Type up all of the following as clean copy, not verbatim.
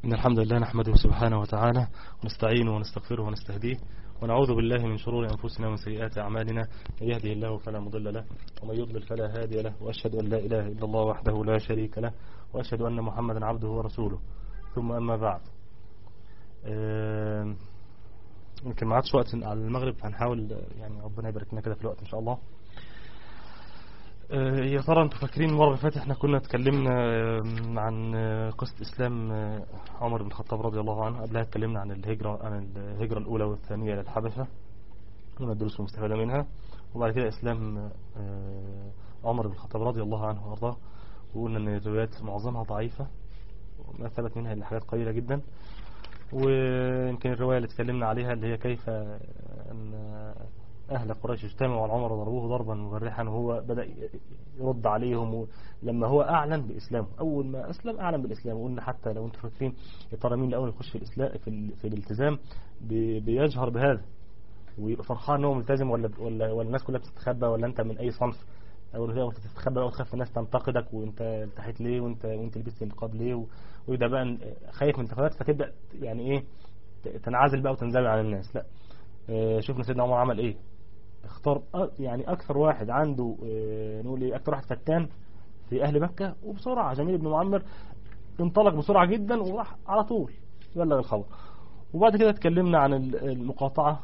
إن الحمد لله نحمده سبحانه وتعالى ونستعينه ونستغفره ونستهديه ونعوذ بالله من شرور أنفسنا ومن سيئات أعمالنا. من يهده الله فلا مضل له ومن يضلل فلا هادي له، وأشهد أن لا إله إلا الله وحده لا شريك له، وأشهد أن محمدا عبده ورسوله. ثم أما بعد، يمكن ما عادش وقت على المغرب، هنحاول يعني ربنا يبارك لنا كده في الوقت إن شاء الله. يا ترى انتوا فاكرين المره اللي فاتت احنا كنا اتكلمنا عن قصه اسلام عمر بن الخطاب رضي الله عنه. قبلها اتكلمنا عن الهجره الاولى والثانيه للحبشه والدروس المستفاده منها، وبعد كده اسلام عمر بن الخطاب رضي الله عنه وارضاه، وقلنا ان الروايات معظمها ضعيفه وما ثبت منها الا حاجات قليله جدا. ويمكن الروايه اللي اتكلمنا عليها اللي هي كيف ان أهل قريش اجتمعوا على عمر وضربوه ضربا مبرحا، وهو بدأ يرد عليهم لما هو أعلن بإسلامه. أول ما أسلم أعلن بالإسلام، وقلنا حتى لو أنتم فاكرين يا ترى مين الأول يخش في الإسلام في الالتزام بيجهر بهذا ويبقى فرحان إنه ملتزم، ولا الناس كلها بتستخبى، ولا أنت من أي صنف؟ أو أنت تستخبى أو تخاف الناس تنتقدك وأنت التحيت ليه وأنت لبست النقاب ليه، ويبدأ بقى خايف من الانتقادات فتبدأ يعني إيه تنعزل بقى وتنزوي عن الناس. لا، شوفنا سيدنا عمر عمل إيه. اختار يعني اكثر واحد عنده نقول ايه اكثر واحد فتان في اهل مكة، وبسرعة جميل بن معمر انطلق بسرعة جدا وراح على طول يبلغ الخبر. وبعد كده اتكلمنا عن المقاطعة،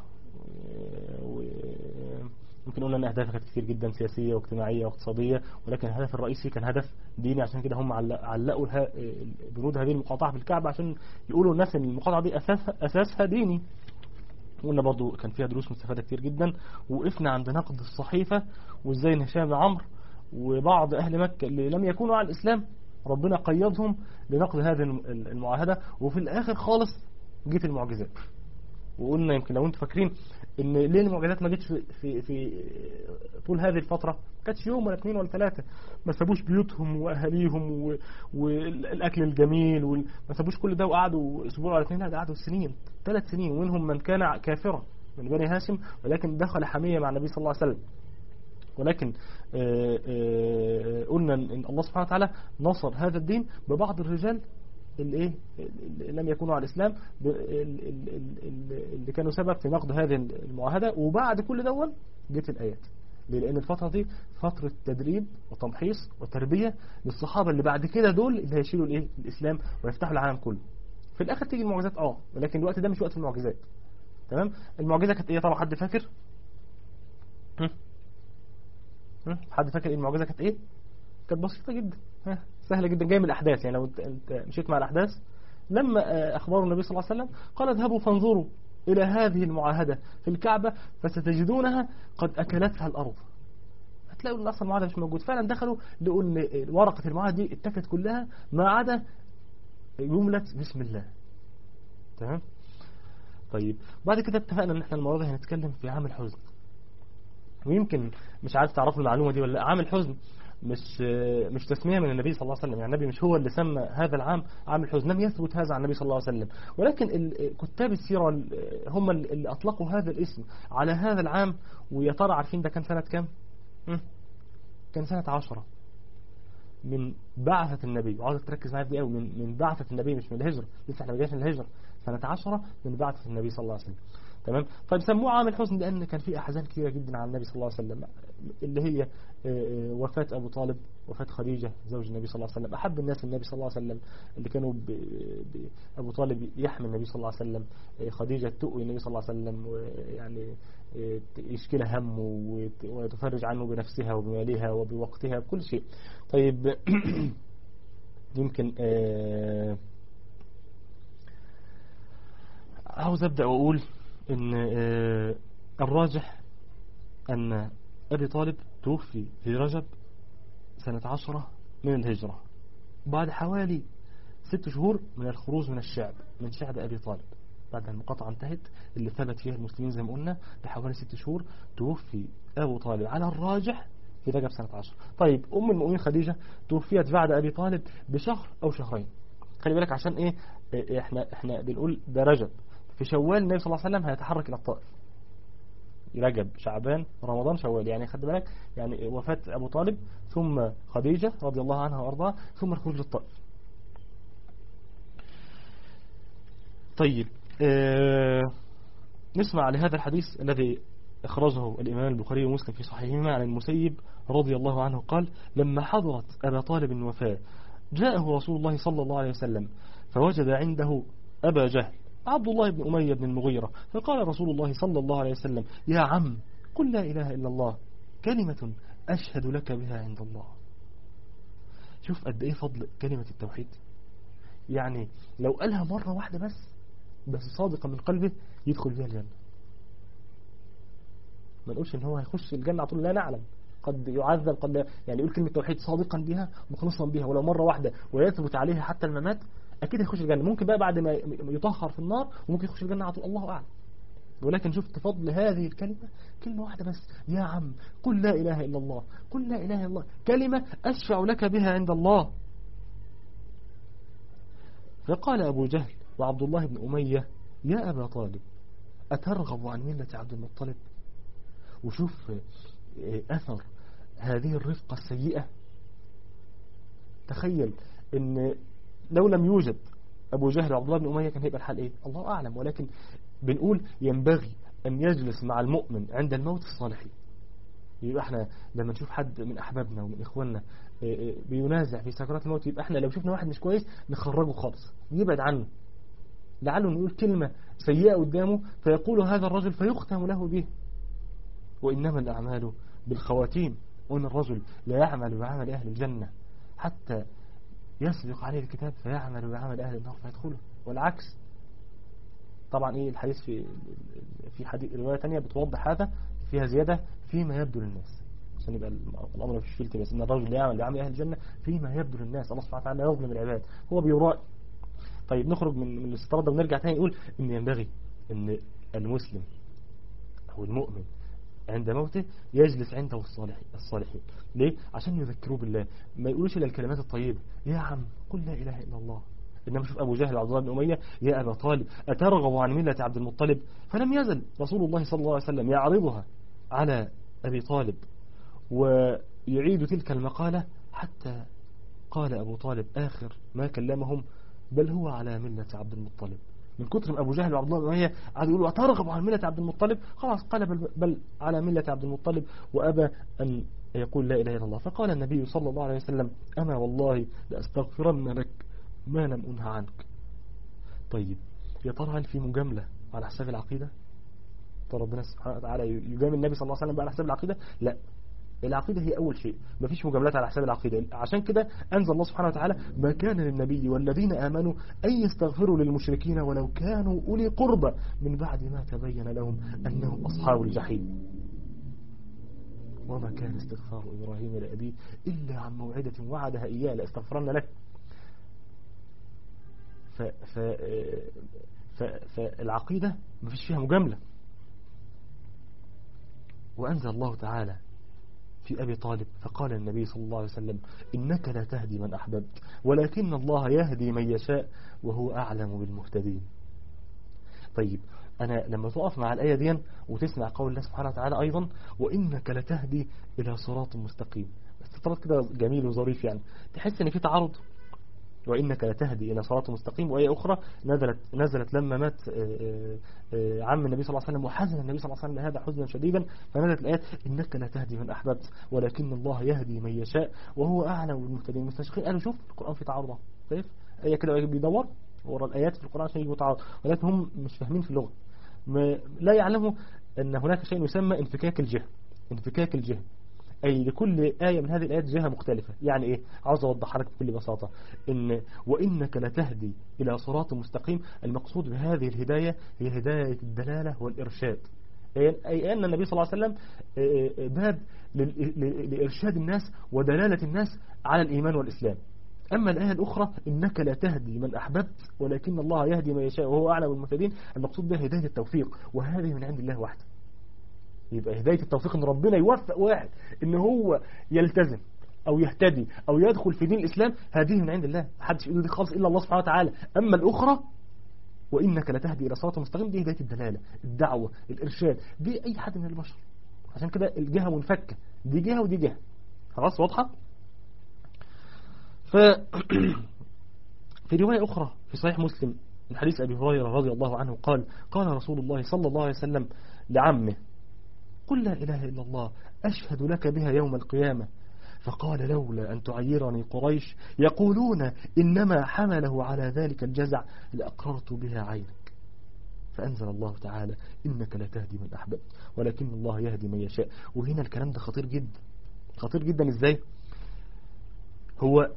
ويمكن قلنا ان اهدافها كانت كتير جدا، سياسية واجتماعية واقتصادية، ولكن الهدف الرئيسي كان هدف ديني. عشان كده هم علقوا بنود هذه المقاطعة بالكعبة عشان يقولوا الناس ان المقاطعة دي اساسها ديني. وقلنا برضو كان فيها دروس مستفادة كتير جدا. وقفنا عند نقد الصحيفة، وازاي ان هشام بن عمرو وبعض اهل مكة اللي لم يكونوا على الاسلام ربنا قيضهم لنقد هذه المعاهدة. وفي الاخر خالص جيت المعجزات، وقلنا يمكن لو انتم فاكرين ان ليه المعجزات ما جتش في طول هذه الفترة، ما كانتش يوم ولا اثنين ولا ثلاثة. ما سابوش بيوتهم واهاليهم والاكل الجميل ما سابوش كل ده وقعدوا اسبوع ولا اثنين، لا قعدوا سنين، 3 سنين، ومنهم من كان كافرا من بني هاشم ولكن دخل حمية مع النبي صلى الله عليه وسلم. ولكن قلنا ان الله سبحانه وتعالى نصر هذا الدين ببعض الرجال اللي لم يكونوا على الإسلام، اللي كانوا سبب في نقض هذه المعاهدة. وبعد كل دول جت الآيات، لأن الفترة دي فترة تدريب وتمحيص وتربية للصحابة اللي بعد كده دول اللي هيشيلوا الإسلام ويفتحوا العالم كله. في الآخر تيجي المعجزات ولكن الوقت ده مش وقت المعجزات. تمام؟ المعجزة كانت ايه طبعا؟ حد فاكر؟ حد فاكر المعجزة كانت ايه؟ كانت بسيطة جدا، سهلة جدا، جاية من الأحداث. يعني لو انت مشيت مع الأحداث، لما أخبروا النبي صلى الله عليه وسلم قال اذهبوا فانظروا إلى هذه المعاهدة في الكعبة فستجدونها قد أكلتها الأرض. هتلاقوا أن أصلا المعاهدة مش موجود. فعلا دخلوا لقوا أن ورقة المعاهدة دي اتكت كلها ما عدا جملة بسم الله. تمام؟ طيب بعد كده اتفقنا ان احنا المرة دي هنتكلم في عام الحزن. ويمكن مش عارف تعرفوا المعلومة دي ولا لا، عام الحزن مش تسمية من النبي صلى الله عليه وسلم. يعني النبي مش هو اللي سمى هذا العام عام الحزن، لم يثبت هذا عن النبي صلى الله عليه وسلم. ولكن كتاب السيرة هم اللي أطلقوا هذا الاسم على هذا العام. ويا ترى عارفين ده كان سنة كام؟ كان سنة 10 من بعثة النبي. وعاوزك تركز معايا في دي قوي، من بعثة النبي مش من الهجرة، لسه احنا ما جاش من الهجرة. سنة 10 من بعثة النبي صلى الله عليه وسلم. تمام؟ طيب سموه عام الحزن لأن كان فيه أحزان كثيرة جدا على النبي صلى الله عليه وسلم، اللي هي وفاة أبو طالب، وفاة خديجة زوج النبي صلى الله عليه وسلم، أحب الناس النبي صلى الله عليه وسلم، اللي كانوا أبو طالب يحمي النبي صلى الله عليه وسلم، خديجة تؤوي النبي صلى الله عليه وسلم، ويعني يشكل همه وتفرج عنه بنفسها وبمالها وبوقتها بكل شيء. طيب يمكن عاوز أبدأ وأقول إن الراجح أن أبي طالب توفي في رجب سنة 10 من الهجرة، بعد حوالي 6 شهور من الخروج من شعب أبي طالب. بعد المقاطعة انتهت اللي ثبت فيها المسلمين زي ما قلنا بحوالي 6 شهور توفي أبو طالب على الراجح في رجب سنة 10. طيب أم المؤمنين خديجة توفيت بعد أبي طالب بشهر أو شهرين. خلي بالك عشان إيه، إحنا بنقول ده رجب، في شوال النبي صلى الله عليه وسلم هيتحرك إلى الطائف. رجب شعبان رمضان شوال، يعني خد بالك، يعني وفاة أبو طالب ثم خديجة رضي الله عنها وأرضاها ثم الخروج للطائف. طيب نسمع لهذا الحديث الذي أخرجه الإمام البخاري ومسلم في صحيحهما عن المسيب رضي الله عنه قال: لما حضرت أبا طالب الوفاة جاءه رسول الله صلى الله عليه وسلم فوجد عنده أبا جهل عبد الله بن أمية بن المغيرة، فقال رسول الله صلى الله عليه وسلم: يا عم قل لا إله إلا الله كلمة أشهد لك بها عند الله. شوف قد إيه فضل كلمة التوحيد. يعني لو قالها مرة واحدة بس صادقة من قلبه يدخل بها الجنة. ما نقولش ان هو هيخش الجنة على طول، لا نعلم، قد يعذب، قد يعني يقول كلمة توحيد صادقا بها مخلصا بها ولو مرة واحدة ويثبت عليها حتى الممات اكيد هيخش الجنة. ممكن بقى بعد ما يطهر في النار وممكن يخش الجنة على طول، الله اعلم. ولكن شفت فضل هذه الكلمة، كلمة واحدة بس: يا عم قل لا إله إلا الله، قل لا إله إلا الله كلمة أشفع لك بها عند الله. فقال أبو جهل وعبد الله بن أمية: يا أبا طالب أترغب عن ملة عبد المطلب؟ وشوف أثر هذه الرفقة السيئة. تخيل ان لو لم يوجد أبو جهل وعبد الله بن أمية كان هيبقى الحال إيه؟ الله أعلم. ولكن بنقول ينبغي أن يجلس مع المؤمن عند الموت الصالحين. يبقى احنا لما نشوف حد من أحبابنا ومن إخواننا بينازع في سكرات الموت، يبقى احنا لو شفنا واحد مش كويس نخرجه خالص، نبعد عنه، لعله نقول كلمة سيئة قدامه فيقول هذا الرجل فيختم له به. وإنما الأعمال بالخواتيم، وإن الرجل لا يعمل بعمل أهل الجنة حتى يسبق عليه الكتاب فيعمل بعمل أهل النار فيدخله، والعكس. طبعا إيه الحديث في حديث رواية تانية بتوضح هذا، فيها زيادة: فيما يبدو للناس، عشان يبقى الأمر مش فيه التباس، إن الرجل لا يعمل بعمل أهل الجنة فيما يبدو للناس. الله سبحانه وتعالى يظلم العباد، هو بيرائي. طيب نخرج من الاستطراد ده ونرجع تاني نقول إن ينبغي إن المسلم أو المؤمن عند موته يجلس عنده الصالحين. ليه؟ عشان يذكروه بالله، ما يقولوش إلا الكلمات الطيبة: يا عم قل لا إله إلا الله. إنما شوف أبو جهل وعبد الله بن أمية: يا أبا طالب أترغب عن ملة عبد المطلب؟ فلم يزل رسول الله صلى الله عليه وسلم يعرضها على أبي طالب ويعيد تلك المقالة حتى قال أبو طالب آخر ما كلمهم: بل هو على ملة عبد المطلب. من كتر ما أبو جهل وعبد الله بن أمية قعدوا يقولوا أترغب عن ملة عبد المطلب، خلاص قال بل على ملة عبد المطلب، وأبى أن يقول لا إله إلا الله. فقال النبي صلى الله عليه وسلم: أما والله لأستغفرن لك ما لم أنه عنك. طيب يا ترى هل في مجاملة على حساب العقيدة؟ ترى ربنا سبحانه وتعالى يجامل النبي صلى الله عليه وسلم بقى على حساب العقيدة؟ لا، العقيدة هي أول شيء، مفيش مجاملات على حساب العقيدة. عشان كده أنزل الله سبحانه وتعالى: ما كان للنبي والذين آمنوا أن يستغفروا للمشركين ولو كانوا أولي قربى من بعد ما تبين لهم أنهم أصحاب الجحيم. وما كان استغفار إبراهيم لأبيه إلا عن موعدة وعدها إياه لأستغفرن لك. فالعقيدة مفيش فيها مجاملة. وأنزل الله تعالى في أبي طالب فقال النبي صلى الله عليه وسلم: إنك لا تهدي من أحببت ولكن الله يهدي من يشاء وهو أعلم بالمهتدين. طيب أنا لما تقف مع الآية دي وتسمع قول الله سبحانه وتعالى أيضا: وإنك لتهدي إلى صراط مستقيم، استطراد كده جميل وظريف، يعني تحس إن في تعارض. وإنك لتهدي إلى صراط مستقيم. وآية أخرى نزلت لما مات عم النبي صلى الله عليه وسلم وحزن النبي صلى الله عليه وسلم هذا حزنا شديدا، فنزلت الآيات: إنك لا تهدي من أحببت ولكن الله يهدي من يشاء وهو أعلم بالمهتدين. المستشرقين قالوا شوف القرآن في تعارض، طيب آية كده بيدور ورا الآيات في القرآن عشان يجيبوا تعارض، ولكن هم مش فاهمين في اللغة، لا يعلموا أن هناك شيء يسمى انفكاك الجهة، أي لكل آية من هذه الآيات جهة مختلفة. يعني إيه؟ عاوز أوضح لك بكل بساطة إن وإنك لتهدي إلى صراط مستقيم، المقصود بهذه الهداية هي هداية الدلالة والإرشاد، أي أن النبي صلى الله عليه وسلم باب لإرشاد الناس ودلالة الناس على الإيمان والإسلام. أما الآية الأخرى: إنك لا تهدي من أحببت ولكن الله يهدي من يشاء وهو أعلم بالمهتدين، المقصود بها هداية التوفيق، وهذه من عند الله وحده. يبقى هداية التوفيق ان ربنا يوفق واحد ان هو يلتزم او يهتدي او يدخل في دين الاسلام، هذه من عند الله، محدش يقول دي خالص الا الله سبحانه وتعالى. اما الاخرى: وانك لتهدي الى صراط مستقيم، دي هداية الدلالة، الدعوة، الارشاد، دي اي حد من البشر. عشان كده الجهة منفكة، دي جهة ودي جهة، خلاص واضحة. في رواية اخرى في صحيح مسلم من حديث أبي هريرة رضي الله عنه قال قال رسول الله صلى الله عليه وسلم لعمه قل لا إله إلا الله أشهد لك بها يوم القيامة. فقال لولا أن تعيرني قريش يقولون إنما حمله على ذلك الجزع لأقررت بها عينك. فأنزل الله تعالى إنك لا تهدي من أحببت ولكن الله يهدي من يشاء. وهنا الكلام ده خطير جدا. خطير جدا إزاي؟ هو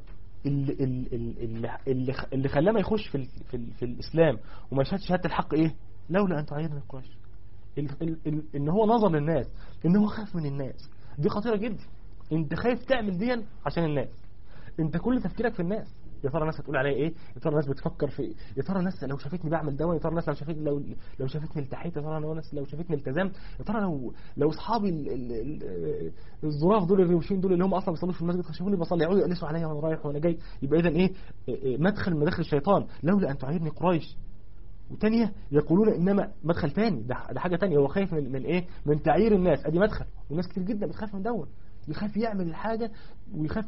اللي خلاه ما يخش في الإسلام وما يشهدش شهادة الحق إيه؟ لولا أن تعيرني قريش. إن هو نظر للناس، إن هو خاف من الناس. دي خطيرة جدا. انت خايف تعمل دي عشان الناس، انت كل تفكيرك في الناس. يا ترى الناس هتقول عليا ايه؟ يا ترى الناس بتفكر في يا ترى الناس لو شافتني بعمل دواء، يا ترى الناس لو شافتني التحيت، يا ترى الناس لو شافتني التزمت، يا ترى لو اصحابي الظراف دول الروشين دول اللي هم اصلا بيصلوا في المسجد شافوني بصلي يقعدوا يقلسوا عليا وانا رايح وانا جاي. يبقى اذا ايه؟ مدخل مداخل الشيطان. لولا ان تعيرني قريش. وثانيه يقولون انما مدخل ثاني، ده حاجه ثانيه. هو خايف من ايه؟ من تعيير الناس. ادي مدخل. وناس كتير جدا بتخاف من دون، يخاف يعمل الحاجة ويخاف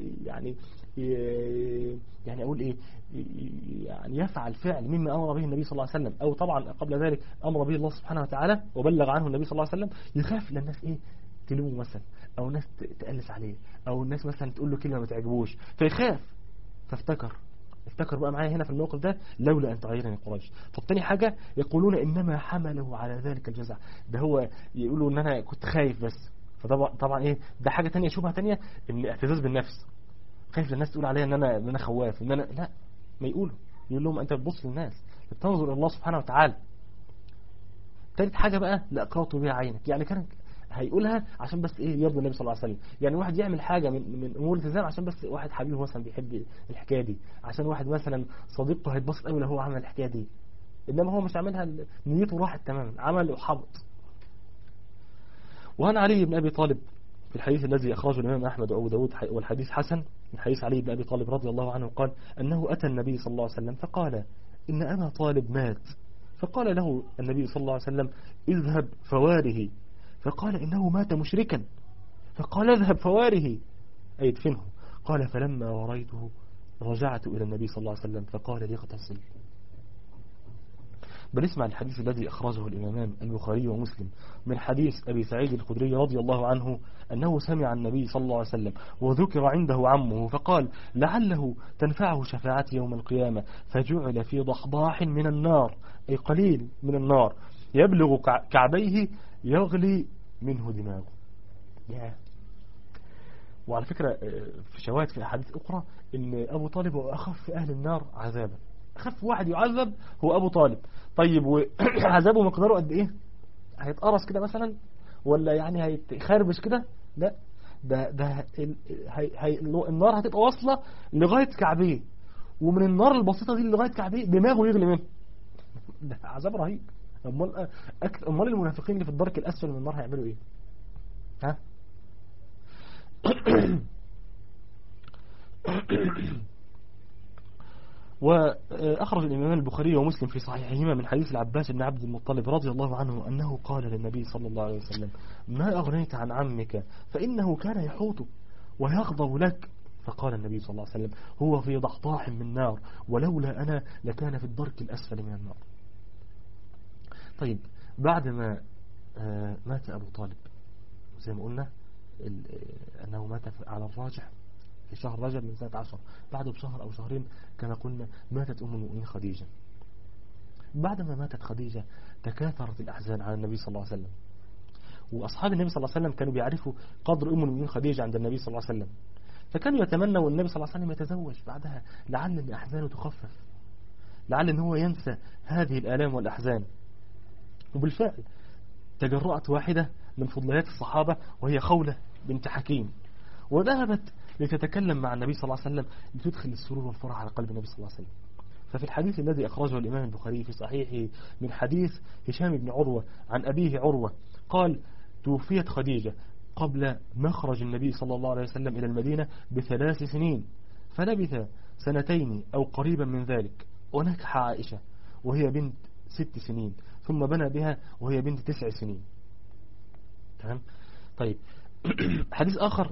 يعني أقول إيه، يعني يفعل فعل مما أمر به النبي صلى الله عليه وسلم، أو طبعا قبل ذلك أمر به الله سبحانه وتعالى وبلغ عنه النبي صلى الله عليه وسلم. يخاف للناس إيه؟ تلومه مثلا، أو الناس تقلس عليه، أو الناس مثلا تقول له كلمة ما تعجبوش فيخاف. افتكر بقى معايا هنا في الموقف ده لولا أن تعيرني قريش. طب تاني حاجة يقولون إنما حمله على ذلك الجزع. ده هو يقولوا إن أنا كنت خايف بس. فطبعا ايه ده؟ حاجة تانية، شبهة تانية، ان اعتزاز بالنفس. خايف للناس تقول عليا ان انا خواف، ان انا لا. ما يقول لهم انت بتبص للناس، بتنظر الى الله سبحانه وتعالى. ثالث حاجة بقى لأقررت بها عينك. يعني كان هيقولها عشان بس ايه؟ يرضي النبي صلى الله عليه وسلم. يعني واحد يعمل حاجة من امور الالتزام عشان بس واحد حبيبه مثلا بيحب الحكاية دي، عشان واحد مثلا صديقته هيتبسط قوي لو هو عمل الحكاية دي. انما هو مش عاملها، نيته راحت تماما، عمل وحبط. وعن علي بن أبي طالب في الحديث الذي أخرجه الإمام أحمد وأبو داود والحديث حسن، من حديث علي بن أبي طالب رضي الله عنه قال أنه أتى النبي صلى الله عليه وسلم فقال إن أبا طالب مات. فقال له النبي صلى الله عليه وسلم اذهب فواره. فقال إنه مات مشركا. فقال اذهب فواره أي ادفنه. قال فلما وريته رجعت إلى النبي صلى الله عليه وسلم فقال لي اغتسل. بنسمع الحديث الذي أخرجه الإمامان البخاري ومسلم من حديث أبي سعيد الخدري رضي الله عنه أنه سمع النبي صلى الله عليه وسلم وذكر عنده عمه فقال لعله تنفعه شفاعتي يوم القيامة. فجعل في ضحضاح من النار، أي قليل من النار، يبلغ كعبيه يغلي منه دماغه. وعلى فكرة في شواهد في أحاديث أخرى إن أبو طالب هو أخف أهل النار عذابا. أخف واحد يعذب هو أبو طالب. طيب وعذابه مقداره قد إيه؟ هيتقرص كده مثلا، ولا يعني هيخربش كده؟ لا، ده النار هتبقى واصلة لغاية كعبيه، ومن النار البسيطة دي لغاية كعبيه دماغه يغلي منه. ده عذاب رهيب. أمال المنافقين اللي في الدرك الأسفل من النار هيعملوا إيه؟ ها؟ وأخرج الإمام البخاري ومسلم في صحيحهما من حديث العباس بن عبد المطلب رضي الله عنه أنه قال للنبي صلى الله عليه وسلم ما أغنيت عن عمك فإنه كان يحوط ويغضب لك. فقال النبي صلى الله عليه وسلم هو في ضحضاح من نار ولولا أنا لكان في الدرك الأسفل من النار. طيب بعد ما مات أبو طالب زي ما قلنا أنه مات على الراجح في شهر رجب من سنة 10، بعده بشهر أو شهرين كما قلنا ماتت أم المؤمنين خديجة. بعد ما ماتت خديجة تكاثرت الأحزان على النبي صلى الله عليه وسلم، وأصحاب النبي صلى الله عليه وسلم كانوا بيعرفوا قدر أم المؤمنين خديجة عند النبي صلى الله عليه وسلم، فكانوا يتمنوا النبي صلى الله عليه وسلم يتزوج بعدها لعل أن أحزانه تخفف، لعل أن هو ينسى هذه الآلام والأحزان. وبالفعل تجرأت واحدة من فضليات الصحابة وهي خولة بنت حكيم، وذهبت لتتكلم مع النبي صلى الله عليه وسلم لتدخل السرور والفرح على قلب النبي صلى الله عليه وسلم. ففي الحديث الذي أخرجه الإمام البخاري في صحيحه من حديث هشام بن عروة عن أبيه عروة قال توفيت خديجة قبل مخرج النبي صلى الله عليه وسلم إلى المدينة ب3 سنين، فلبث 2 أو قريبا من ذلك، ونكح عائشة وهي بنت 6 سنين، ثم بنى بها وهي بنت 9 سنين. تمام. طيب حديث آخر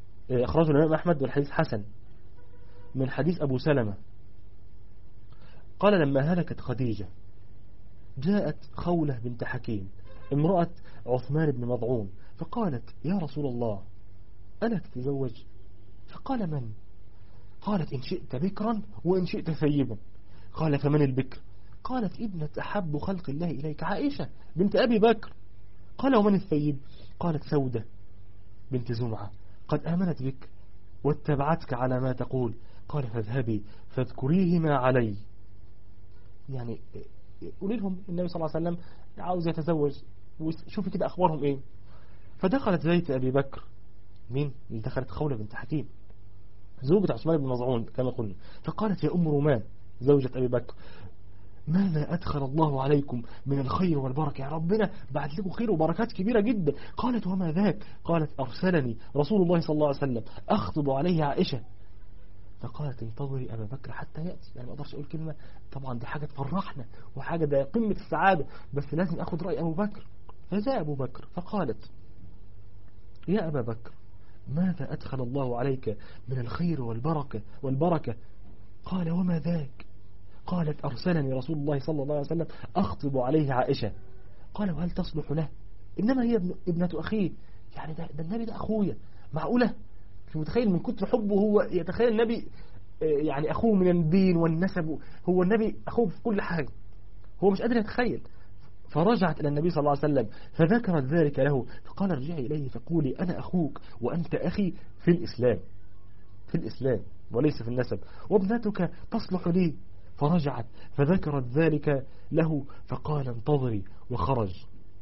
أخرجه الإمام أحمد والحديث حسن من حديث أبو سلمة قال لما هلكت خديجة جاءت خولة بنت حكيم امرأة عثمان بن مضعون فقالت يا رسول الله ألا تتزوج؟ فقال من؟ قالت إن شئت بكرا وإن شئت ثيبا. قال فمن البكر؟ قالت ابنة أحب خلق الله إليك عائشة بنت أبي بكر. قال ومن الثيب؟ قالت سودة بنت زمعة قد آمنت بك واتبعتك على ما تقول. قال فاذهبي فاذكريهما علي، يعني قولي لهم النبي صلى الله عليه وسلم عاوز يتزوج وشوفي كده أخبارهم إيه. فدخلت بيت أبي بكر. مين اللي دخلت؟ خولة بنت حكيم زوجة عثمان بن مظعون كما قلنا. فقالت يا أم رومان زوجة أبي بكر ماذا أدخل الله عليكم من الخير والبركة؟ يا ربنا بعد لكم خير وبركات كبيرة جدا. قالت وما ذاك؟ قالت أرسلني رسول الله صلى الله عليه وسلم أخطب عليه عائشة. فقالت انتظري أبا بكر حتى يأتي. يعني ما أقدرش أقول كلمة، طبعا دي حاجة تفرحنا وحاجة ده قمة السعادة، بس لازم أخذ رأي أبو بكر. فجاء أبو بكر فقالت يا أبا بكر ماذا أدخل الله عليك من الخير والبركة؟ قال وما ذاك؟ قالت أرسلني رسول الله صلى الله عليه وسلم أخطب عليه عائشة. قال وهل تصلح له؟ إنما هي ابنة أخيه. يعني ده النبي ده أخويا، معقولة؟ مش متخيل من كتر حبه هو يتخيل النبي يعني أخوه من الدين والنسب، هو النبي أخوه في كل حاجة، هو مش قادر يتخيل. فرجعت إلى النبي صلى الله عليه وسلم فذكرت ذلك له فقال ارجعي إليه فقولي أنا أخوك وأنت أخي في الإسلام وليس في النسب، وابنتك تصلح لي. فرجعت فذكرت ذلك له فقال انتظري وخرج.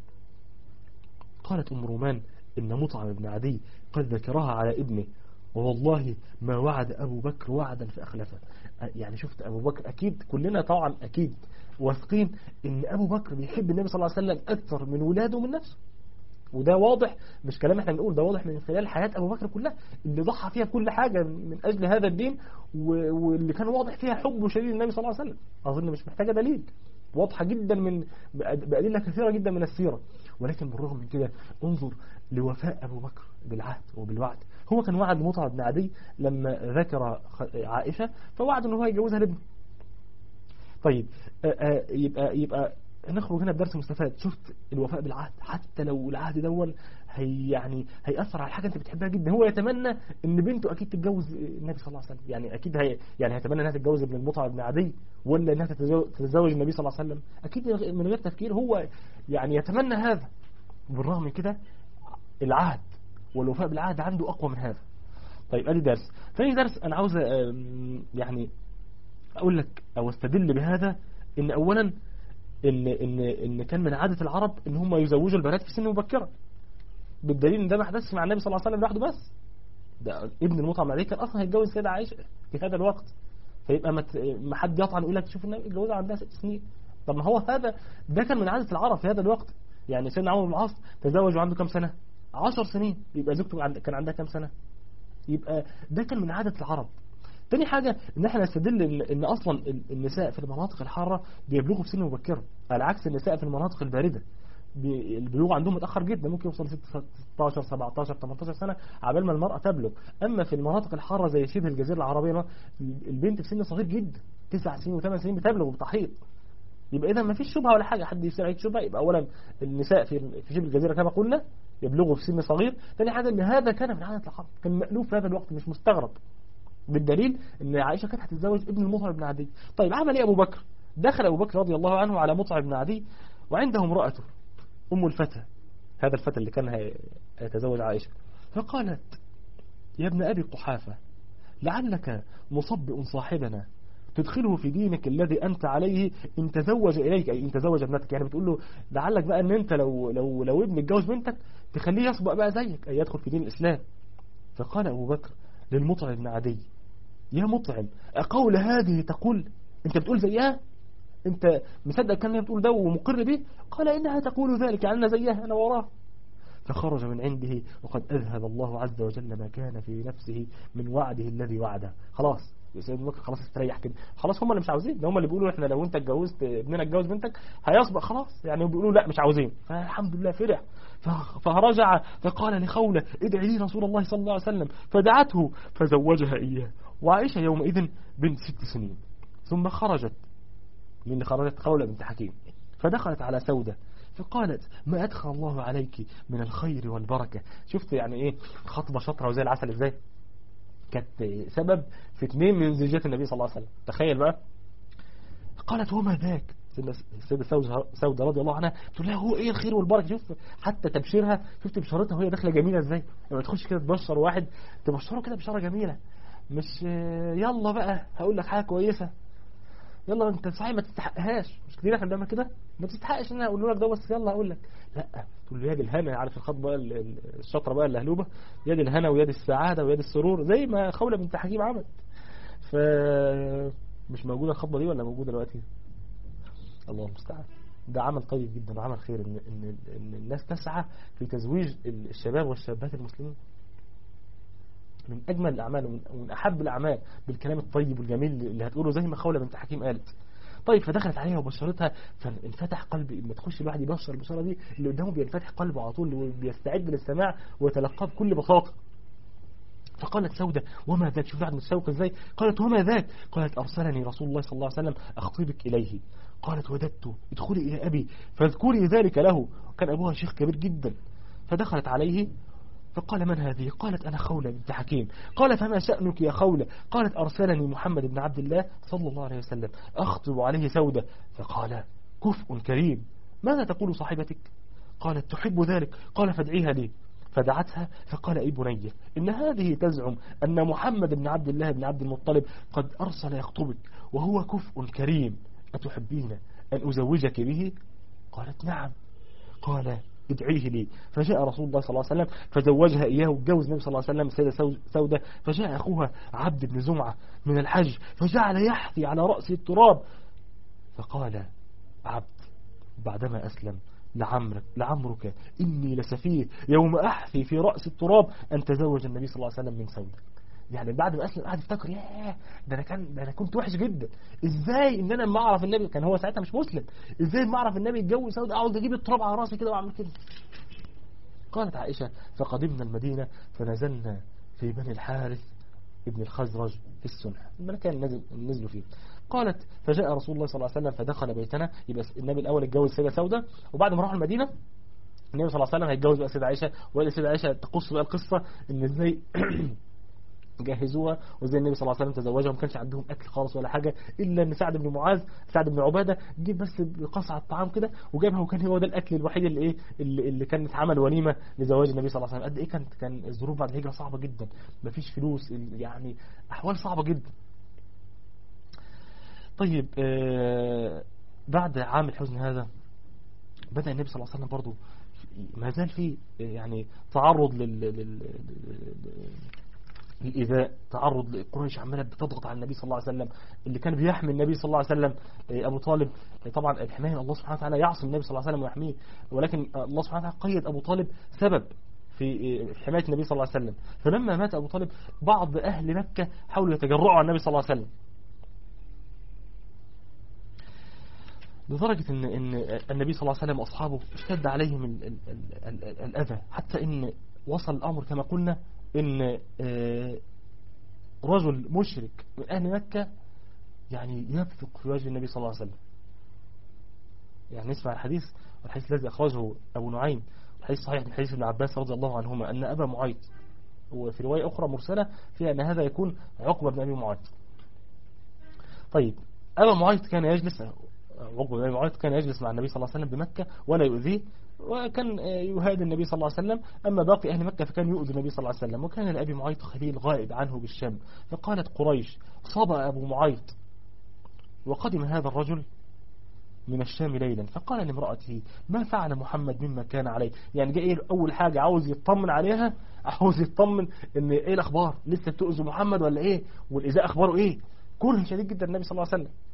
قالت أم رومان إن مطعم بن عدي قد ذكرها على ابنه والله ما وعد أبو بكر وعدا فأخلفه. يعني شفت أبو بكر أكيد كلنا طبعا أكيد واثقين إن أبو بكر بيحب النبي صلى الله عليه وسلم أكثر من ولاده ومن نفسه، وده واضح مش كلام احنا بنقول، ده واضح من خلال حياة أبو بكر كلها اللي ضحى فيها كل حاجة من أجل هذا الدين، واللي كان واضح فيها حبه شديد النبي صلى الله عليه وسلم. أظن مش محتاجة دليل، واضحة جدا من بأدلة كثيرة جدا من السيرة. ولكن بالرغم من كده انظر لوفاء أبو بكر بالعهد وبالوعد. هو كان وعد مطعم بن عدي لما ذكر عائشة فوعد أنه هو يجوزها لابنه. طيب يبقى نخرج هنا بدرس مستفاد. شفت الوفاء بالعهد حتى لو العهد دول يعني هيأثر على حاجة انت بتحبها جدا. هو يتمنى ان بنته اكيد تتجوز النبي صلى الله عليه وسلم، يعني اكيد يعني هيتمنى انها تتجوز ابن المطعم بن عدي ولا انها تتزوج النبي صلى الله عليه وسلم، اكيد من غير تفكير هو يعني يتمنى هذا. بالرغم من كده العهد والوفاء بالعهد عنده اقوى من هذا. طيب ادي درس. ثاني درس انا عاوز يعني اقول لك او استدل بهذا ان اولا ان كان من عادة العرب ان هم يزوجوا البنات في سن مبكرة، بالدليل ان ده ما حدثش مع النبي صلى الله عليه وسلم لوحده بس، ده ابن المطعم عليه كان اصلا هيتجوز السيدة عائشة في هذا الوقت. فيبقى ما حد يطعن يقول لك شوف النبي اتجوزها عندها 6 سنين. طب ما هو هذا ده كان من عادة العرب في هذا الوقت. يعني سيدنا عمرو بن العاص تزوج وعنده كام سنة؟ 10 سنين. يبقى زوجته كان عندها كام سنة؟ يبقى ده كان من عادة العرب. تاني حاجة ان احنا نستدل ان اصلا النساء في المناطق الحارة بيبلغوا في سن مبكرة، على عكس النساء في المناطق الباردة البلوغ عندهم متأخر جدا، ممكن يوصل 16 17 18 سنة عبال ما المرأة تبلغ. اما في المناطق الحارة زي شبه الجزيرة العربية البنت في سن صغير جدا 9 سنين و8 سنين بتبلغ بتحيض. يبقى اذا ما فيش شبهة ولا حاجة حد يصير عليك شبهة. يبقى اولا النساء في شبه الجزيرة كما قلنا يبلغوا في سن صغير. ثاني حاجة ان هذا كان من عادة العرب، كان مألوف في هذا الوقت مش مستغرب، بالدليل ان عائشة كانت هتتزوج ابن المطعم بن عدي. طيب عمل ايه ابو بكر؟ دخل ابو بكر رضي الله عنه على مطعم بن عدي وعنده امرأته ام الفتى، هذا الفتى اللي كان هيتزوج عائشة. فقالت يا ابن ابي قحافة لعلك مصبئ صاحبنا تدخله في دينك الذي انت عليه ان تزوج اليك، اي ان تزوج ابنتك. يعني بتقول له لعلك بقى ان انت لو ابن اتجوز بنتك تخليه يسبق بقى زيك اي يدخل في دين الاسلام. فقال ابو بكر للمطعم بن عدي يا مطعم أقول هذه تقول؟ أنت بتقول زيها؟ أنت مصدق كان بتقول ده ومقر به؟ قال إنها تقول ذلك يعني أنا زيها أنا وراه. فخرج من عنده وقد أذهب الله عز وجل ما كان في نفسه من وعده الذي وعده. خلاص سيدنا بكر خلاص استريح كده، خلاص هم اللي مش عاوزين، ده هم اللي بيقولوا احنا لو انت اتجوزت ابننا اتجوز بنتك هيسبق خلاص، يعني بيقولوا لا مش عاوزين. فالحمد لله فرح. فرجع فقال لخولة ادعي لي رسول الله صلى الله عليه وسلم، فدعته فزوجها إياه. وعائشة يومئذ بنت 6 سنين. ثم خرجت من اللي خرجت خولة بنت حكيم. فدخلت على سودة فقالت ما أدخل الله عليك من الخير والبركة. شفت يعني إيه خطبة شطرة وزي العسل إزاي، كانت سبب في 2 من زوجات النبي صلى الله عليه وسلم. تخيل بقى. قالت وما ذاك. السيدة سودة رضي الله عنها تقول لها هو ايه الخير والبركه. شوف حتى تبشيرها، شفت بشارتها وهي داخله جميله ازاي. لما تخش كده تبشر واحد تبشره كده بشاره جميله، مش يلا بقى هقول لك حاجه كويسه، يلا انت صحيح ما تستحقهاش، مش كتير احنا بنعمل كده، ما تستحقش ان انا اقول لك ده بس يلا هقول لك. لا، تقول له يد الهنا، عارف الخط بقى الشطره بقى اللهلوبه، يد الهنا ويد السعاده ويد السرور زي ما خولة بنت حكيم عملت. ف مش موجوده الخطبه دي ولا موجوده دلوقتي؟ الله المستعان. ده عمل طيب جدا وعمل خير ان الناس تسعى في تزويج الشباب والشابات المسلمين. من اجمل الاعمال ومن احب الاعمال بالكلام الطيب والجميل اللي هتقوله زي ما خولة بنت حكيم قالت. طيب فدخلت عليها وبشرتها، فانفتح قلبي. لما تخش الواحد يبشر البشاره دي اللي قدامه بينفتح قلبه على طول وبيستعد للسماع ويتلقاه بكل بساطه. فقالت سودة وما ذاك. شوف بعد متشوقه ازاي. قالت وما ذاك. قالت ارسلني رسول الله صلى الله عليه وسلم اخطبك اليه. قالت وددت ادخلي الى ابي فاذكري ذلك له. كان ابوها شيخ كبير جدا. فدخلت عليه فقال من هذه؟ قالت أنا خولة بنت حكيم. قال فما شأنك يا خولة؟ قالت أرسلني محمد بن عبد الله صلى الله عليه وسلم أخطب عليه سودة. فقال كفء كريم، ماذا تقول صاحبتك؟ قالت تحب ذلك. قال فادعيها لي. فدعتها فقال أي بنية إن هذه تزعم أن محمد بن عبد الله بن عبد المطلب قد أرسل يخطبك وهو كفء كريم، أتحبين أن أزوجك به؟ قالت نعم. قال ادعيه لي. فجاء رسول الله صلى الله عليه وسلم فزوجها إياه وجوز النبي صلى الله عليه وسلم السيدة سودة. فجاء أخوها عبد بن زمعة من الحج فجعل يحثي على رأس التراب. فقال عبد بعدما أسلم لعمرك إني لسفيه يوم أحثي في رأس التراب أن تزوج النبي صلى الله عليه وسلم من سودة. يعني بعد ما أسلم قاعد يفتكر ياه ده أنا كنت وحش جدا، إزاي إن أنا ما أعرف النبي، كان هو ساعتها مش مسلم، إزاي ما أعرف النبي يتجوز سودة أقعد أجيب التراب على راسي كده وأعمل كده. قالت عائشة فقدمنا المدينة فنزلنا في بني الحارث ابن الخزرج في السنح، المكان نزلوا فيه. قالت فجاء رسول الله صلى الله عليه وسلم فدخل بيتنا. يبقى النبي الأول اتجوز سيدة سودة، وبعد ما راحوا المدينة النبي صلى الله عليه وسلم هيتجوز بقى سيدة عائشة. وقال سيدة عائشة تقص بقى القصة إن إزاي جهزوها وزي النبي صلى الله عليه وسلم تزوجها. ما كانش عندهم أكل خالص ولا حاجة إلا إن سعد بن عبادة جيب بس قصعة الطعام كده وجابها، وكان هو ده الأكل الوحيد اللي كان اتعمل وليمة لزواج النبي صلى الله عليه وسلم. قد إيه كان الظروف بعد الهجرة صعبة جدا، مفيش فلوس، يعني أحوال صعبة جدا. طيب بعد عام الحزن هذا بدأ النبي صلى الله عليه وسلم برضو ما زال فيه يعني تعرض للإيذاء، تعرض لقريش عمالة بتضغط على النبي صلى الله عليه وسلم. اللي كان بيحمي النبي صلى الله عليه وسلم أبو طالب. طبعا الحماية الله سبحانه وتعالى يعصم النبي صلى الله عليه وسلم ويحميه، ولكن الله سبحانه وتعالى قيد أبو طالب سبب في حماية النبي صلى الله عليه وسلم. فلما مات أبو طالب بعض أهل مكة حاولوا يتجرؤوا على النبي صلى الله عليه وسلم، لدرجة إن النبي صلى الله عليه وسلم وأصحابه اشتد عليهم الأذى، حتى إن وصل الأمر كما قلنا إن رجل مشرك من أهل مكة يعني يبثق في وجه النبي صلى الله عليه وسلم. يعني نسمع الحديث الذي أخرجه أبو نعيم، الحديث صحيح من حديث ابن عباس رضي الله عنهما أن أبا معيط، وفي رواية أخرى مرسلة فيها أن هذا يكون عقبة بن أبي معيط. طيب أبا معيط كان يجلس عقبة بن أبي معيط كان يجلس مع النبي صلى الله عليه وسلم بمكة ولا يؤذيه، وكان يهادي النبي صلى الله عليه وسلم. أما باقي أهل مكة فكان يؤذي النبي صلى الله عليه وسلم. وكان لأبي معيط خليل غائب عنه بالشام. فقالت قريش صبأ أبو معيط. وقدم هذا الرجل من الشام ليلا فقال لامرأته ما فعل محمد مما كان عليه. يعني جاء أول حاجة عاوز يطمن عليها، عاوز يطمن إن إيه الأخبار، لسه بتؤذوا محمد ولا إيه، والإذاء أخباره إيه. كره شديد جدا النبي صلى الله عليه وسلم.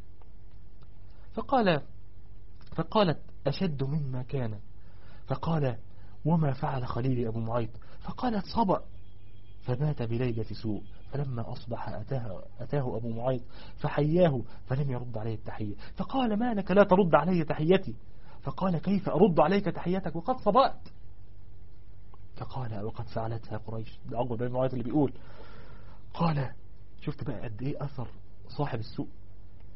فقالت أشد مما كان. فقال وما فعل خليلي أبو معيط؟ فقالت صبأ فمات بليلة سوء. فلما أصبح أتاه أبو معيط فحياه فلم يرد عليه التحية. فقال ما لك لا ترد علي تحيتي؟ فقال كيف أرد عليك تحيتك وقد صبأت؟ فقال وقد فعلتها قريش. ده عقبة بن أبي معيط اللي بيقول. قال شفت بقى قد إيه أثر صاحب السوء.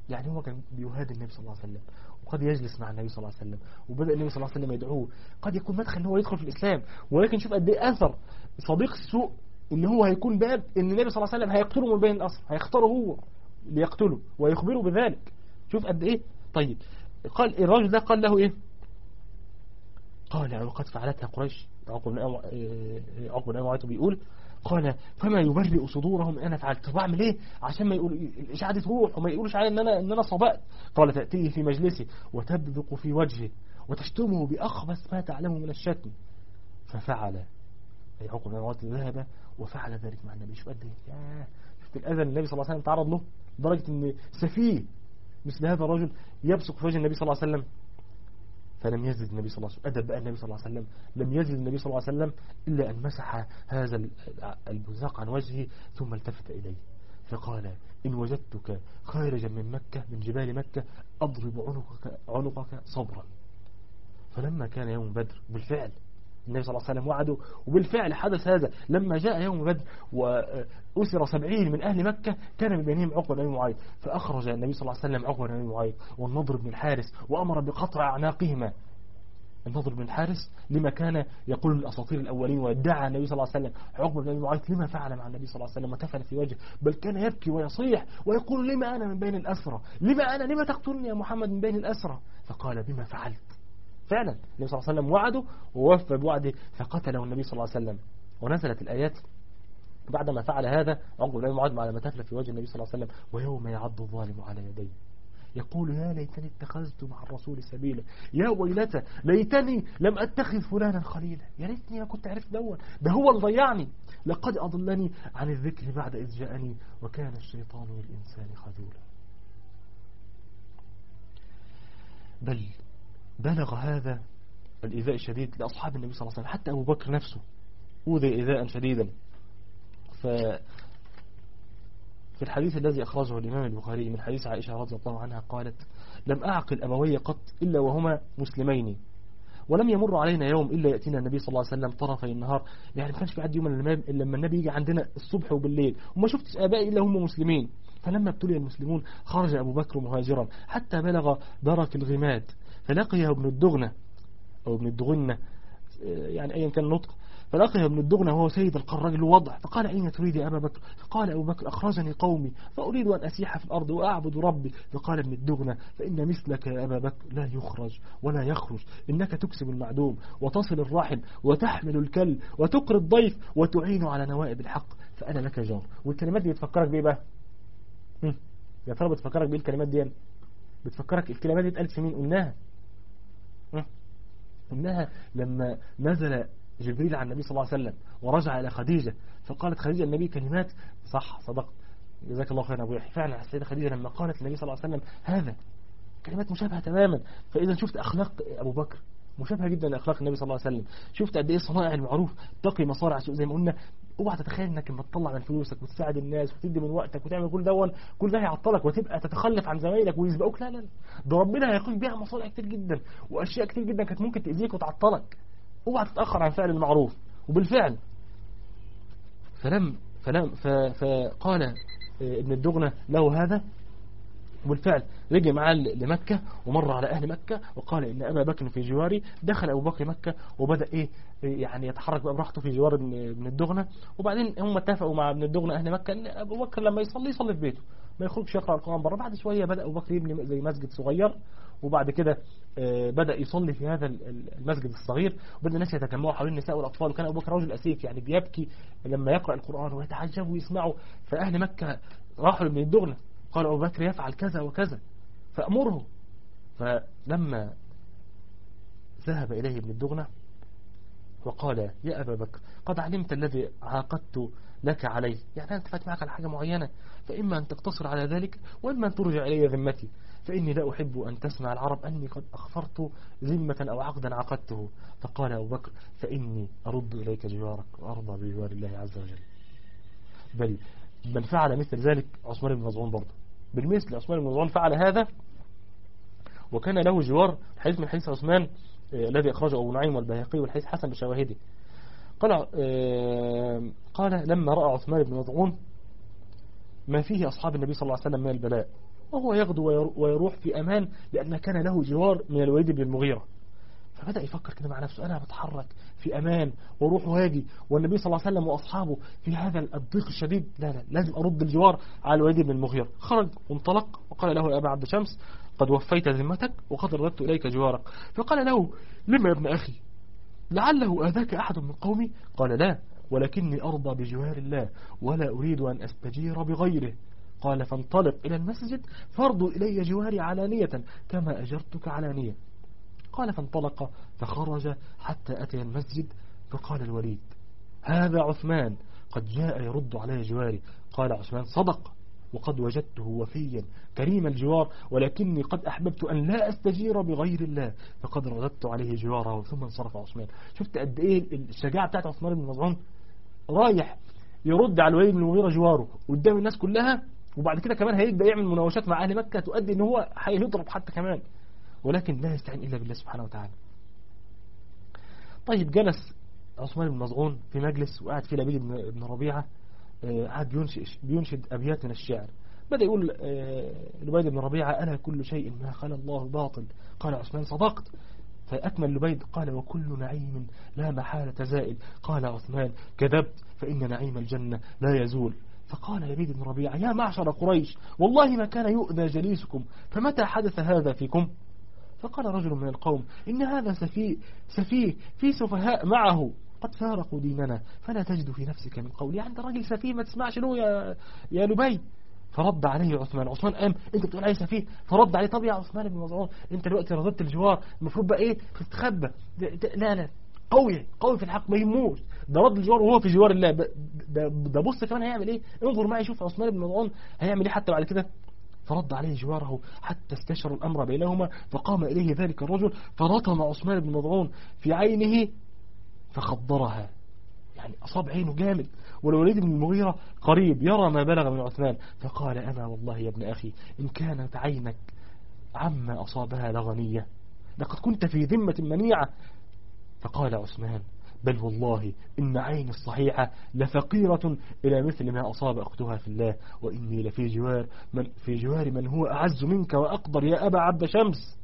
يعني هو كان بيهادي النبي صلى الله عليه وسلم، وقد يجلس مع النبي صلى الله عليه وسلم، وبدأ النبي صلى الله عليه وسلم يدعوه، قد يكون مدخل ان هو يدخل في الإسلام، ولكن شوف قد ايه أثر صديق السوء ان هو هيكون باب ان النبي صلى الله عليه وسلم هيقتله من بين الأسر، هيختاره هو ليقتله ويخبره بذلك. شوف قد ايه. طيب قال الرجل ده قال له ايه؟ قال وقد فعلتها قريش. عقبة بن معيط بيقول قال فما يبرئ صدورهم انا فعلت. طب اعمل ايه عشان ما يقول الاشاعه دي تروح وما يقولوش علي ان انا صبأت؟ قال تأتيه في مجلسه وتبدق في وجهه وتشتمه بأخبث ما تعلمه من الشتم. ففعل أي عقبة بن معيط ذهب وفعل ذلك مع النبي. شوف قد ايه، شفت الأذى النبي صلى الله عليه وسلم تعرض له، لدرجة ان سفيه مثل هذا الرجل يبصق في وجه النبي صلى الله عليه وسلم. فلم يزد النبي صلى الله عليه وسلم، أدب بقى النبي صلى الله عليه وسلم، لم يزد النبي صلى الله عليه وسلم إلا أن مسح هذا البزاق عن وجهه ثم التفت إليه فقال إن وجدتك خارجا من مكة من جبال مكة أضرب عنقك صبرا. فلما كان يوم بدر بالفعل النبي صلى الله عليه وسلم وعده، وبالفعل حدث هذا. لما جاء يوم بدر وأسر 70 من أهل مكة كان من بينهم عقبة بن معيط، فأخرج النبي صلى الله عليه وسلم عقبة بن معيط والنضر بن الحارث وأمر بقطع أعناقهما. النضر بن الحارث لما كان يقول من الأساطير الأولين ويدعى النبي صلى الله عليه وسلم عقبة بن معيط لما فعل مع النبي صلى الله عليه وسلم وتفل في وجهه، بل كان يبكي ويصيح ويقول لما أنا من بين الأسرى، لما تقتلني يا محمد من بين الأسرى؟ فقال بما فعلت. فعلا النبي صلى الله عليه وسلم وعده ووفى بوعده فقتله النبي صلى الله عليه وسلم. ونزلت الآيات بعدما فعل هذا عقبة بن معيط على ما تفل في وجه النبي صلى الله عليه وسلم ويوم يعض الظالم على يديه يقول يا ليتني اتخذت مع الرسول سبيلا، يا ويلتى ليتني لم اتخذ فلانا خليلا، يا ريتني ما كنت عرفت ده هو اللي ضيعني، لقد أضلني عن الذكر بعد إذ جاءني وكان الشيطان للإنسان خذولا. بل بلغ هذا الإيذاء الشديد لأصحاب النبي صلى الله عليه وسلم، حتى أبو بكر نفسه أوذي إيذاء شديدا. في الحديث الذي أخرجه الإمام البخاري من حديث عائشة رضي الله عنها قالت لم أعقل أبوي قط إلا وهما مسلمين، ولم يمر علينا يوم إلا يأتينا النبي صلى الله عليه وسلم طرفي النهار، يعني ما كانش في عد يوم إلا لما النبي يجي عندنا الصبح وبالليل، وما شفتش آبائي إلا هم مسلمين. فلما ابتلي المسلمون خرج أبو بكر مهاجرا حتى بلغ درك الغماد فلقيه ابن الدغنة أو ابن الدغنة، يعني أيا كان النطق، فلقيه ابن الدغنة وهو سيد الرجل وضع، فقال أين تريد يا أبا بكر؟ فقال أبو بكر أخرجني قومي فأريد أن أسيح في الأرض وأعبد ربي. فقال ابن الدغنة فإن مثلك يا أبا بكر لا يخرج ولا يخرج، إنك تكسب المعدوم وتصل الرحم وتحمل الكل وتقري الضيف وتعين على نوائب الحق فأنا لك جار. والكلمات دي بتفكرك بإيه بقى؟ يا ترى بتفكرك بإيه الكلمات دي؟ بتفكرك الكلمات دي اتقالت في مين؟ قلناها لما نزل جبريل على النبي صلى الله عليه وسلم ورجع إلى خديجة فقالت خديجة النبي كلمات صح صدقت جزاك الله خير أبو يحيى. فعلا السيدة خديجة لما قالت النبي صلى الله عليه وسلم هذا كلمات مشابهة تماما. فإذا شفت أخلاق أبو بكر مشابهة جدا لأخلاق النبي صلى الله عليه وسلم، شفت قد إيه صنائع المعروف تقي مصارع السوء زي ما قلنا. اوعى تتخيل انك لما تطلع من فلوسك وتساعد الناس وتدي من وقتك وتعمل كل ده هيعطلك وتبقى تتخلف عن زمايلك ويسبقوك. لا ده ربنا هيقوم بيها مصالح كتير جدا واشياء كتير جدا كانت ممكن تأذيك وتعطلك. اوعى تتأخر عن فعل المعروف. وبالفعل فقال ابن الدغنة له هذا، وبالفعل رجع معاه لمكة ومر على أهل مكة وقال إن أبا بكر في جواري. دخل أبو بكر مكة وبدأ يعني يتحرك بقى براحته في جوار ابن الدغنة. وبعدين هم اتفقوا مع ابن الدغنة أهل مكة إن أبو بكر لما يصلي في بيته ما يخرجش يقرأ القرآن بره. بعد شوية بدأ أبو بكر يبني زي مسجد صغير، وبعد كده بدأ يصلي في هذا المسجد الصغير، وبدأ الناس يتجمعوا حوالين النساء والأطفال. وكان أبو بكر رجل أسيف يعني بيبكي لما يقرأ القرآن ويتعجب ويسمعه. فأهل مكة راحوا لابن الدغنة قال أبو بكر يفعل كذا وكذا فأمره. فلما ذهب إليه ابن الدغنة وقال يا أبا بكر قد علمت الذي عاقدت لك عليه، يعني أنا اتفقت معك على حاجة معينة، فإما أن تقتصر على ذلك وإما أن ترجع إلي ذمتي، فإني لا أحب أن تسمع العرب أني قد أخفرت ذمة أو عقدا عقدته. فقال أبو بكر فإني أرد إليك جوارك وأرضى بجوار الله عز وجل. بل من فعل مثل ذلك عثمان بن مظعون برضه بالمثل. عثمان بن مظعون فعل هذا وكان له جوار. حديث من حديث عثمان الذي أخرجه أبو نعيم والبيهقي والحديث حسن بشواهده. قال لما رأى عثمان بن مظعون ما فيه أصحاب النبي صلى الله عليه وسلم من البلاء وهو يغدو ويروح في أمان، لأن كان له جوار من الوليد بن المغيرة. فبدأ يفكر كده مع نفسه، أنا بتحرك في أمان وروح واجي، والنبي صلى الله عليه وسلم وأصحابه في هذا الضيق الشديد، لا لازم أرد الجوار على الوليد بن المغيرة. خرج وانطلق وقال له يا أبا عبد شمس قد وفيت ذمتك وقد رددت إليك جوارك. فقال له لما يا ابن أخي، لعله آذاك أحد من قومي؟ قال لا، ولكني أرضى بجوار الله ولا أريد أن أستجير بغيره. قال فانطلق إلى المسجد فارضوا إلي جواري علانية كما أجرتك علانية. قال فانطلق فخرج حتى أتي المسجد، فقال الوليد هذا عثمان قد جاء يرد علي جواري. قال عثمان صدق، وقد وجدته وفيا كريم الجوار، ولكني قد أحببت أن لا أستجير بغير الله فقد رددت عليه جواره. ثم انصرف عثمان. شفت قد إيه الشجاعة بتاعت عثمان بن مظعون، رايح يرد على الوليد بن المغيرة جواره قدام الناس كلها، وبعد كده كمان هيبدأ يعمل مناوشات مع أهل مكة تؤدي إن هو هيضرب حتى كمان، ولكن لا يستعين إلا بالله سبحانه وتعالى. طيب جلس عثمان بن مظعون في مجلس وقعد فيه لبيد بن ربيعة، قعد بينشد أبيات من الشعر. بدأ يقول لبيد بن ربيعة ألا كل شيء ما خلا الله باطل. قال عثمان صدقت. فأكمل لبيد قال وكل نعيم لا محالة زائل. قال عثمان كذبت فإن نعيم الجنة لا يزول. فقال لبيد بن ربيعة يا معشر قريش والله ما كان يؤذى جليسكم، فمتى حدث هذا فيكم؟ فقال رجل من القوم إن هذا سفيه في سفهاء معه قد فارقوا ديننا فلا تجد في نفسك من قول. يعني ده راجل سفيه ما تسمعش له يا لبيد. فرد عليه عثمان قام انت بتقول عليه سفيه؟ فرد عليه طب يا عثمان بن مظعون انت دلوقتي رضيت الجوار، المفروض بقى ايه تستخبى؟ لا قوي في الحق ما يهموش، ده رد الجوار وهو في جوار الله. ده بص كمان هيعمل ايه، انظر معي شوف عثمان بن مظعون هيعمل ايه حتى بعد كده. فرد عليه جواره حتى استشروا الأمر بينهما، فقام إليه ذلك الرجل فرطم عثمان بن مظعون في عينه فخضرها، يعني أصاب عينه جامد. والوليد بن المغيرة قريب يرى ما بلغ من عثمان، فقال أما والله يا ابن أخي إن كانت عينك عما أصابها لغنية لقد كنت في ذمة منيعة. فقال عثمان بل والله إن عيني الصحيحة لفقيرة إلى مثل ما أصاب أختها في الله، وإني لفي جوار من هو أعز منك وأقدر يا أبا عبد شمس.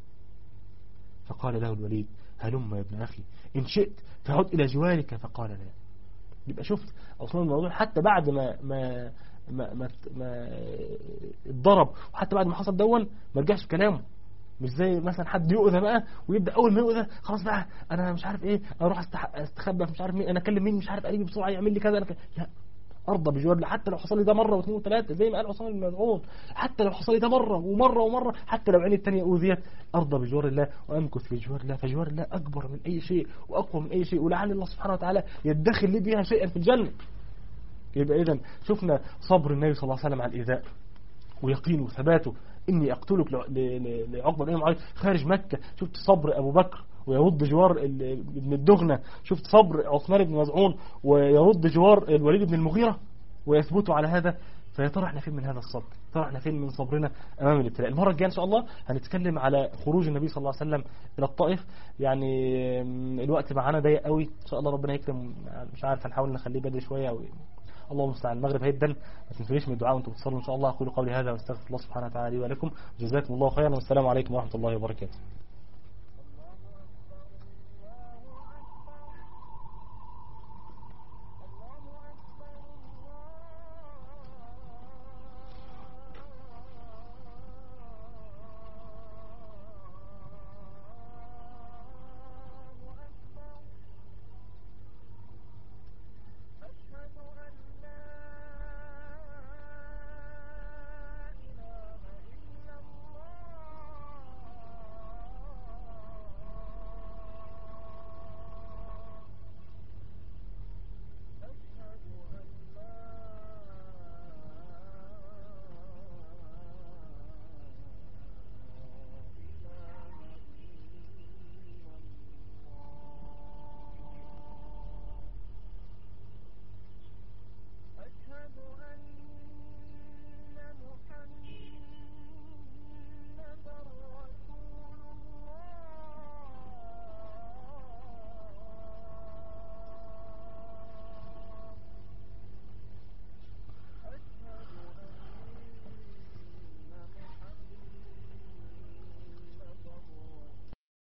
فقال له الوليد هلم يا ابن أخي إن شئت فعد إلى جوارك. فقال لا. يبقى شفت عثمان بن مظعون حتى بعد ما اتضرب وحتى بعد ما حصل دون ما رجعش في كلامه. مش زي مثلا حد يؤذى بقى ويبدا اول ما يؤذى خلاص بقى انا مش عارف ايه اروح استخبى مش عارف مين، انا اكلم مين مش عارف قريبي بسرعه يعمل لي كذا. لا ارضى بجوار الله حتى لو حصل لي ده مره واثنين وثلاثه زي ما قال عثمان بن مظعون، حتى لو حصل لي ده مره ومره حتى لو عيني الثانيه اوذيت ارضى بجوار الله وامكث في جوار الله. فجوار الله اكبر من اي شيء واقوى من اي شيء، ولعل الله سبحانه وتعالى يدخل لي بها شيئا في الجنه. يبقى اذا شفنا صبر النبي صلى الله عليه وسلم على الايذاء ويقينه وثباته إني أقتلك لعقبة بن معيط خارج مكة. شفت صبر أبو بكر ويرد جوار ابن الدغنة، شفت صبر عثمان بن مظعون ويرد جوار الوليد بن المغيرة ويثبتوا على هذا. فيا ترى احنا فين من هذا الصبر؟ ترى احنا فين من صبرنا امام الابتلاء؟ المره الجايه ان شاء الله هنتكلم على خروج النبي صلى الله عليه وسلم الى الطائف. يعني الوقت معانا ضيق قوي، ان شاء الله ربنا يكرم. مش عارف هنحاول نخليه بدري شويه الله المستعان. المغرب هيدن، ما تنسونيش من الدعاء وانتم بتصلوا ان شاء الله. اقول قولي هذا واستغفر الله سبحانه وتعالى لي ولكم، جزاكم الله خيرا، والسلام عليكم ورحمه الله وبركاته.